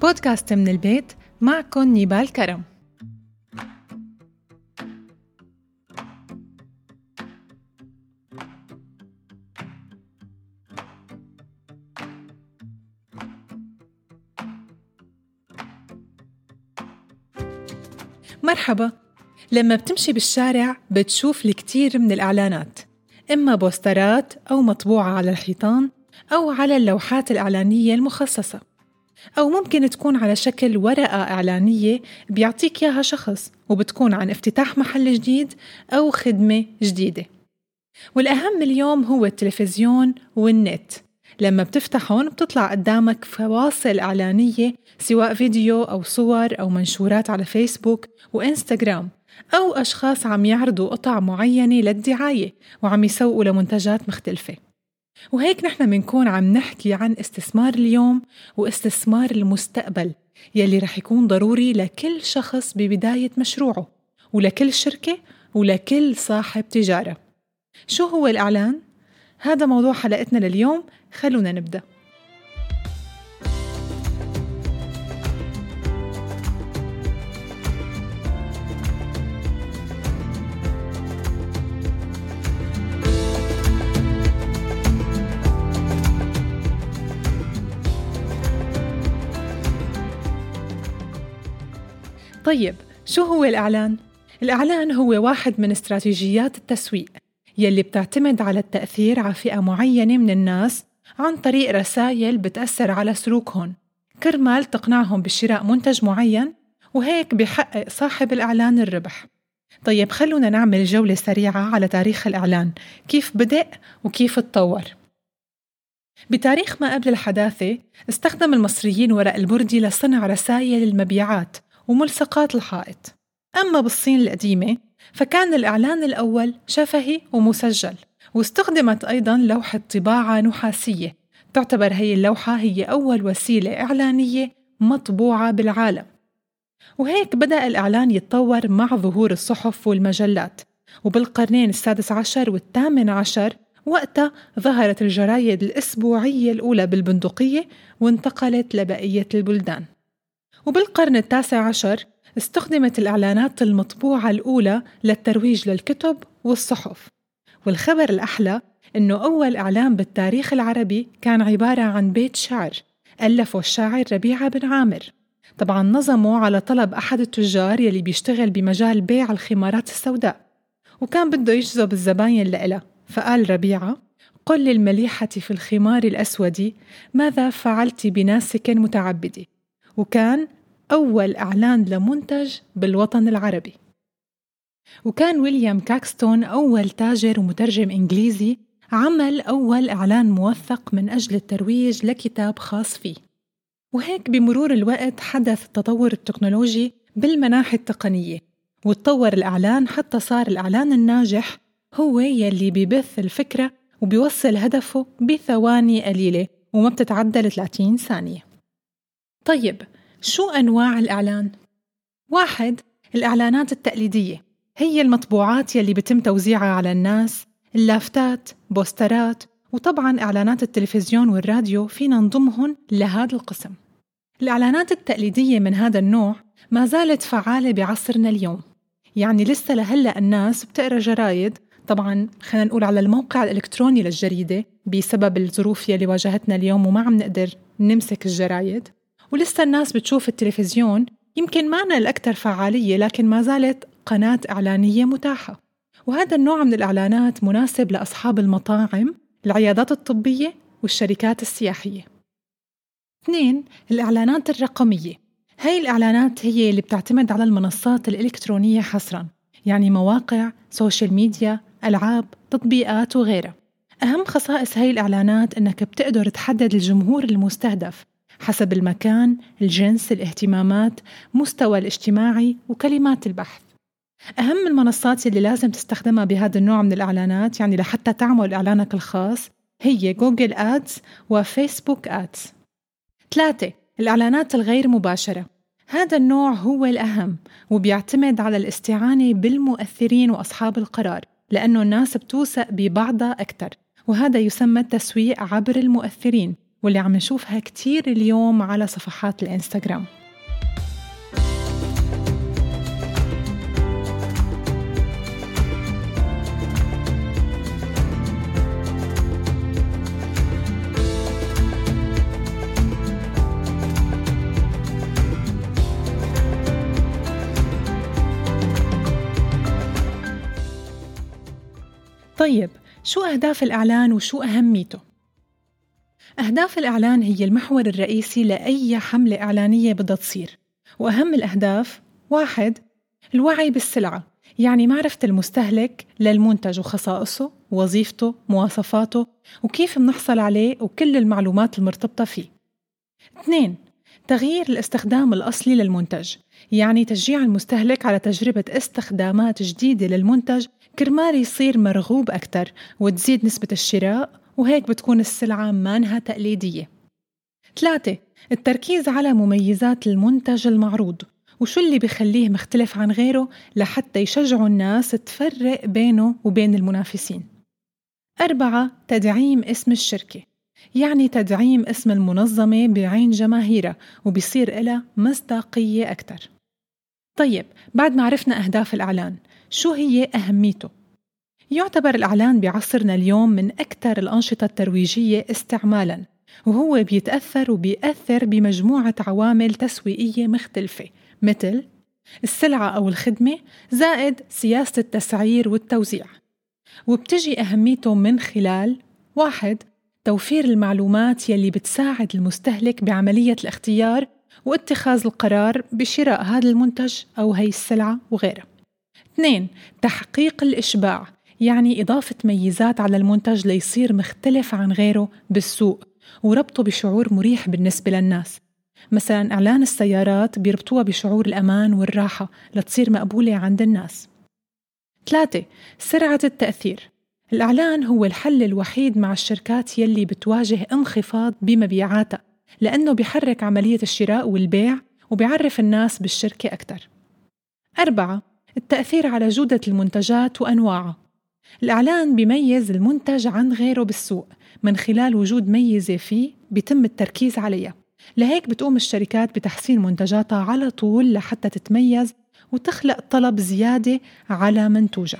بودكاست من البيت، معكم نيبال كرم. مرحبا. لما بتمشي بالشارع بتشوف الكثير من الإعلانات، إما بوسترات أو مطبوعة على الحيطان أو على اللوحات الإعلانية المخصصة، أو ممكن تكون على شكل ورقة إعلانية بيعطيك إياها شخص وبتكون عن افتتاح محل جديد أو خدمة جديدة. والأهم اليوم هو التلفزيون والنت. لما بتفتحهم بتطلع قدامك فواصل إعلانية، سواء فيديو أو صور أو منشورات على فيسبوك وإنستغرام، أو أشخاص عم يعرضوا قطع معينة للدعاية وعم يسوقوا لمنتجات مختلفة. وهيك نحن منكون عم نحكي عن استثمار اليوم واستثمار المستقبل يلي رح يكون ضروري لكل شخص ببداية مشروعه، ولكل شركة، ولكل صاحب تجارة. شو هو الإعلان؟ هذا موضوع حلقتنا لليوم، خلونا نبدأ. طيب، شو هو الإعلان؟ الإعلان هو واحد من استراتيجيات التسويق يلي بتعتمد على التأثير على فئة معينة من الناس عن طريق رسائل بتأثر على سلوكهم كرمال تقنعهم بشراء منتج معين، وهيك بيحقق صاحب الإعلان الربح. طيب، خلونا نعمل جولة سريعة على تاريخ الإعلان، كيف بدأ وكيف اتطور. بتاريخ ما قبل الحداثة استخدم المصريين ورق البردي لصنع رسائل المبيعات وملصقات الحائط. أما بالصين القديمة فكان الإعلان الأول شفهي ومسجل، واستخدمت أيضاً لوحة طباعة نحاسية. تعتبر هي اللوحة هي أول وسيلة إعلانية مطبوعة بالعالم. وهيك بدأ الإعلان يتطور مع ظهور الصحف والمجلات، وبالقرنين السادس عشر والثامن عشر وقتها ظهرت الجرايد الأسبوعية الأولى بالبندقية وانتقلت لبقية البلدان. وبالقرن التاسع عشر استخدمت الإعلانات المطبوعة الأولى للترويج للكتب والصحف. والخبر الأحلى إنه أول إعلان بالتاريخ العربي كان عبارة عن بيت شعر ألفه الشاعر ربيعة بن عامر، طبعاً نظمه على طلب أحد التجار يلي بيشتغل بمجال بيع الخمارات السوداء، وكان بده يجذب الزباين لإله. فقال ربيعة: قل للمليحة في الخمار الأسود ماذا فعلت بناسك متعبدي. وكان أول إعلان لمنتج بالوطن العربي. وكان ويليام كاكستون أول تاجر ومترجم إنجليزي عمل أول إعلان موثق من أجل الترويج لكتاب خاص فيه. وهيك بمرور الوقت حدث التطور التكنولوجي بالمناحي التقنية، وتطور الإعلان حتى صار الإعلان الناجح هو يلي بيبث الفكرة وبيوصل هدفه بثواني قليلة وما بتتعدى 30 ثانية. طيب، شو أنواع الإعلان؟ 1. الإعلانات التقليدية، هي المطبوعات يلي بتم توزيعها على الناس، اللافتات، بوسترات، وطبعاً إعلانات التلفزيون والراديو فينا نضمهن لهذا القسم. الإعلانات التقليدية من هذا النوع ما زالت فعالة بعصرنا اليوم، يعني لسه لهلأ الناس بتقرأ جرايد، طبعاً خلينا نقول على الموقع الإلكتروني للجريدة بسبب الظروف يلي واجهتنا اليوم وما عم نقدر نمسك الجرايد. ولسه الناس بتشوف التلفزيون، يمكن معنا الأكثر فعالية لكن ما زالت قناة إعلانية متاحة. وهذا النوع من الإعلانات مناسب لأصحاب المطاعم، العيادات الطبية، والشركات السياحية. 2. الإعلانات الرقمية، هاي الإعلانات هي اللي بتعتمد على المنصات الإلكترونية حصراً، يعني مواقع، سوشيال ميديا، ألعاب، تطبيقات وغيرها. أهم خصائص هاي الإعلانات إنك بتقدر تحدد الجمهور المستهدف حسب المكان، الجنس، الاهتمامات، مستوى الاجتماعي، وكلمات البحث. أهم المنصات اللي لازم تستخدمها بهذا النوع من الإعلانات، يعني لحتى تعمل إعلانك الخاص، هي جوجل آدز وفيسبوك آدز. 3. الإعلانات الغير مباشرة، هذا النوع هو الأهم وبيعتمد على الاستعانة بالمؤثرين وأصحاب القرار، لأنه الناس بتوثق ببعضها أكثر، وهذا يسمى التسويق عبر المؤثرين، واللي عم نشوفها كتير اليوم على صفحات الإنستغرام. طيب، شو أهداف الإعلان وشو أهميته؟ أهداف الإعلان هي المحور الرئيسي لأي حملة إعلانية بدها تصير، وأهم الأهداف: 1. الوعي بالسلعة، يعني معرفة المستهلك للمنتج وخصائصه، وظيفته، مواصفاته، وكيف منحصل عليه وكل المعلومات المرتبطة فيه. 2. تغيير الاستخدام الأصلي للمنتج، يعني تشجيع المستهلك على تجربة استخدامات جديدة للمنتج كرمال يصير مرغوب أكتر وتزيد نسبة الشراء، وهيك بتكون السلعة مانها تقليدية. 3. التركيز على مميزات المنتج المعروض وشو اللي بيخليه مختلف عن غيره لحتى يشجعوا الناس تفرق بينه وبين المنافسين. 4. تدعيم اسم الشركة، يعني تدعيم اسم المنظمة بعين جماهيرها وبيصير لها مصداقية أكتر. طيب، بعد ما عرفنا أهداف الإعلان، شو هي أهميته؟ يعتبر الإعلان بعصرنا اليوم من أكثر الأنشطة الترويجية استعمالاً، وهو بيأثر بمجموعة عوامل تسويقية مختلفة، مثل السلعة أو الخدمة زائد سياسة التسعير والتوزيع. وبتجي أهميته من خلال: 1. توفير المعلومات يلي بتساعد المستهلك بعملية الاختيار واتخاذ القرار بشراء هذا المنتج أو هي السلعة وغيرها. 2. تحقيق الإشباع، يعني إضافة ميزات على المنتج ليصير مختلف عن غيره بالسوق وربطه بشعور مريح بالنسبة للناس. مثلا إعلان السيارات بيربطوها بشعور الأمان والراحة لتصير مقبولة عند الناس. 3. سرعة التأثير، الإعلان هو الحل الوحيد مع الشركات يلي بتواجه انخفاض بمبيعاتها، لأنه بيحرك عملية الشراء والبيع وبيعرف الناس بالشركة أكتر. 4. التأثير على جودة المنتجات وأنواعها، الإعلان بيميز المنتج عن غيره بالسوق من خلال وجود ميزة فيه بيتم التركيز عليها، لهيك بتقوم الشركات بتحسين منتجاتها على طول لحتى تتميز وتخلق طلب زيادة على منتوجها.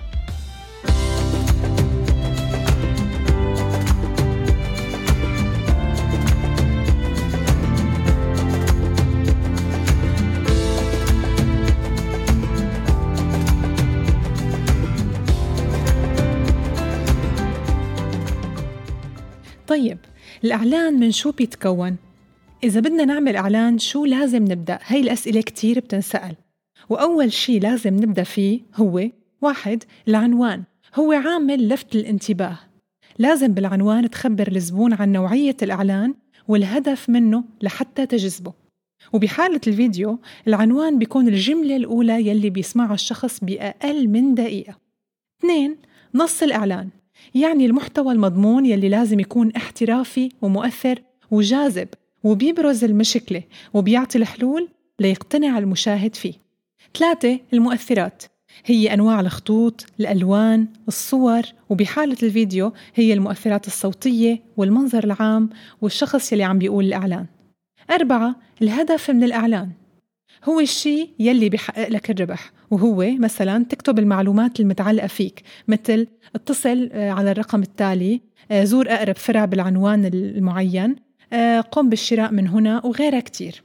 طيب، الإعلان من شو بيتكون؟ إذا بدنا نعمل إعلان شو لازم نبدأ؟ هاي الأسئلة كتير بتنسأل، وأول شي لازم نبدأ فيه هو: 1. العنوان، هو عامل لفت الانتباه. لازم بالعنوان تخبر الزبون عن نوعية الإعلان والهدف منه لحتى تجذبه. وبحالة الفيديو العنوان بيكون الجملة الأولى يلي بيسمعها الشخص بأقل من دقيقة. 2. نص الإعلان، يعني المحتوى المضمون يلي لازم يكون احترافي ومؤثر وجاذب وبيبرز المشكلة وبيعطي الحلول ليقتنع المشاهد فيه. 3. المؤثرات، هي أنواع الخطوط، الألوان، الصور، وبحالة الفيديو هي المؤثرات الصوتية والمنظر العام والشخص يلي عم بيقول الإعلان. 4. الهدف من الإعلان، هو الشيء يلي بيحقق لك الربح، وهو مثلا تكتب المعلومات المتعلقة فيك، مثل اتصل على الرقم التالي، زور أقرب فرع بالعنوان المعين، قم بالشراء من هنا، وغيرها كتير.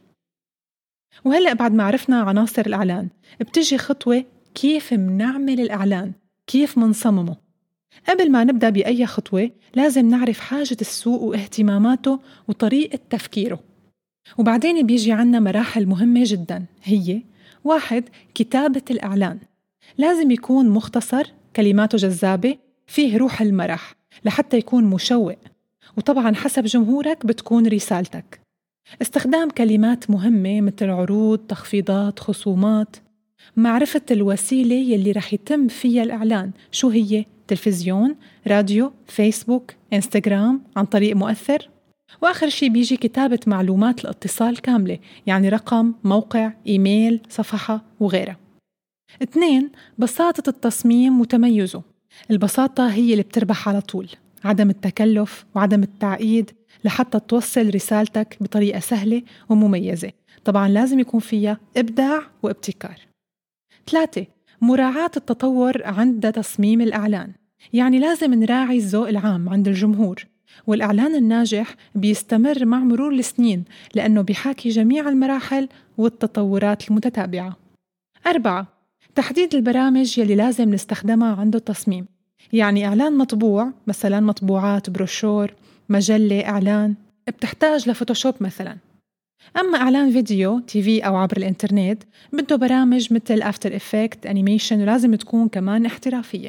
وهلأ بعد ما عرفنا عناصر الإعلان، بتجي خطوة كيف منعمل الإعلان، كيف منصممه. قبل ما نبدأ بأي خطوة لازم نعرف حاجة السوق واهتماماته وطريقة تفكيره، وبعدين بيجي عنا مراحل مهمة جدا، هي: 1. كتابة الإعلان، لازم يكون مختصر، كلماته جذابة، فيه روح المرح لحتى يكون مشوق، وطبعا حسب جمهورك بتكون رسالتك. استخدام كلمات مهمة مثل عروض، تخفيضات، خصومات. معرفة الوسيلة يلي رح يتم فيها الإعلان، شو هي؟ تلفزيون، راديو، فيسبوك، إنستغرام، عن طريق مؤثر. وآخر شي بيجي كتابة معلومات الاتصال كاملة، يعني رقم، موقع، إيميل، صفحة وغيرها. 2. بساطة التصميم وتميزه، البساطة هي اللي بتربح على طول. عدم التكلف وعدم التعقيد لحتى توصل رسالتك بطريقة سهلة ومميزة. طبعاً لازم يكون فيها إبداع وابتكار. 3. مراعاة التطور عند تصميم الإعلان، يعني لازم نراعي الذوق العام عند الجمهور، والإعلان الناجح بيستمر مع مرور السنين لأنه بيحاكي جميع المراحل والتطورات المتتابعة. 4. تحديد البرامج يلي لازم نستخدمها عند التصميم، يعني إعلان مطبوع مثلاً مطبوعات، بروشور، مجلة، إعلان بتحتاج لفوتوشوب مثلاً. أما إعلان فيديو TV أو عبر الإنترنت بده برامج مثل After Effects Animation، ولازم تكون كمان احترافية.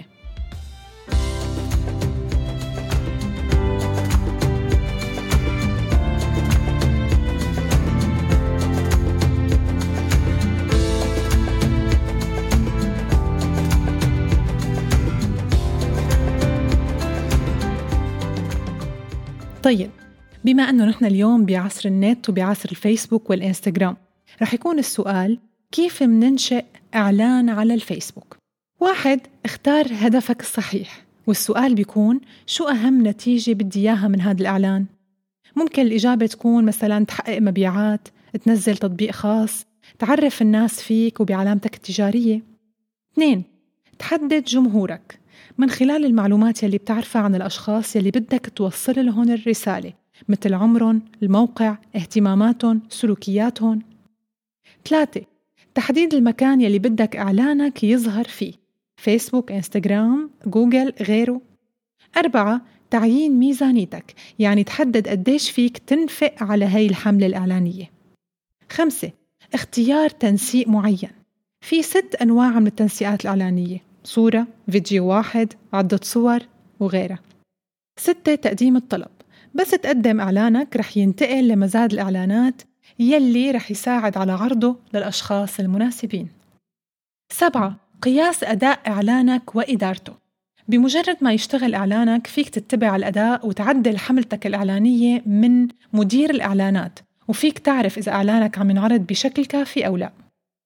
طيب، بما أنه نحن اليوم بعصر النت وبعصر الفيسبوك والإنستغرام، رح يكون السؤال: كيف مننشئ إعلان على الفيسبوك؟ 1. اختار هدفك الصحيح، والسؤال بيكون: شو أهم نتيجة بدي إياها من هذا الإعلان؟ ممكن الإجابة تكون مثلاً تحقق مبيعات، تنزل تطبيق خاص، تعرف الناس فيك وبعلامتك التجارية. 2. تحدد جمهورك من خلال المعلومات يلي بتعرفها عن الأشخاص يلي بدك توصل لهم الرسالة، مثل عمرهم، الموقع، اهتماماتهم، سلوكياتهم. 3. تحديد المكان يلي بدك إعلانك يظهر فيه، فيسبوك، إنستغرام، جوجل، غيره. 4. تعيين ميزانيتك، يعني تحدد قديش فيك تنفق على هاي الحملة الإعلانية. 5. اختيار تنسيق معين، في 6 أنواع من التنسيقات الإعلانية: صورة، فيديو واحد، عدة صور وغيرها. 6. تقديم الطلب، بس تقدم إعلانك رح ينتقل لمزاد الإعلانات يلي رح يساعد على عرضه للأشخاص المناسبين. 7. قياس أداء إعلانك وإدارته، بمجرد ما يشتغل إعلانك فيك تتبع الأداء وتعدل حملتك الإعلانية من مدير الإعلانات، وفيك تعرف إذا إعلانك عم ينعرض بشكل كافي أو لا.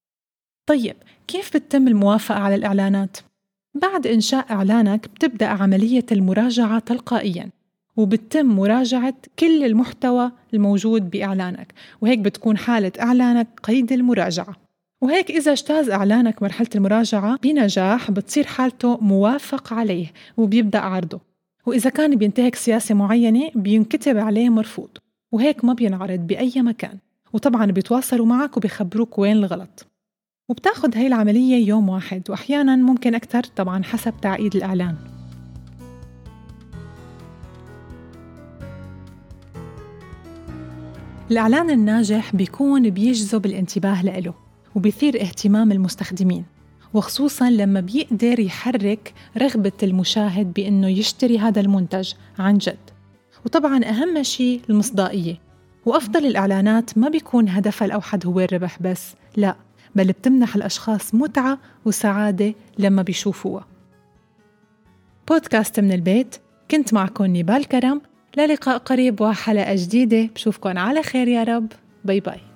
طيب، كيف بتتم الموافقة على الإعلانات؟ بعد إنشاء إعلانك بتبدأ عملية المراجعة تلقائياً، وبتتم مراجعة كل المحتوى الموجود بإعلانك، وهيك بتكون حالة إعلانك قيد المراجعة. وهيك إذا اجتاز إعلانك مرحلة المراجعة بنجاح بتصير حالته موافق عليه وبيبدأ عرضه، وإذا كان بينتهك سياسة معينة بينكتب عليه مرفوض، وهيك ما بينعرض بأي مكان. وطبعاً بيتواصلوا معك وبيخبروك وين الغلط. وبتاخد هاي العملية يوم واحد، وأحياناً ممكن أكتر، طبعاً حسب تعقيد الإعلان. الإعلان الناجح بيكون بيجذب الانتباه له وبيثير اهتمام المستخدمين، وخصوصاً لما بيقدر يحرك رغبة المشاهد بأنه يشتري هذا المنتج عن جد. وطبعاً أهم شيء المصداقية، وأفضل الإعلانات ما بيكون هدفها الأوحد هو الربح بس، لا، بل بتمنح الأشخاص متعة وسعادة لما بيشوفوها. بودكاست من البيت، كنت معكم نيبال كرم، للقاء قريب وحلقة جديدة. بشوفكن على خير يا رب. باي باي.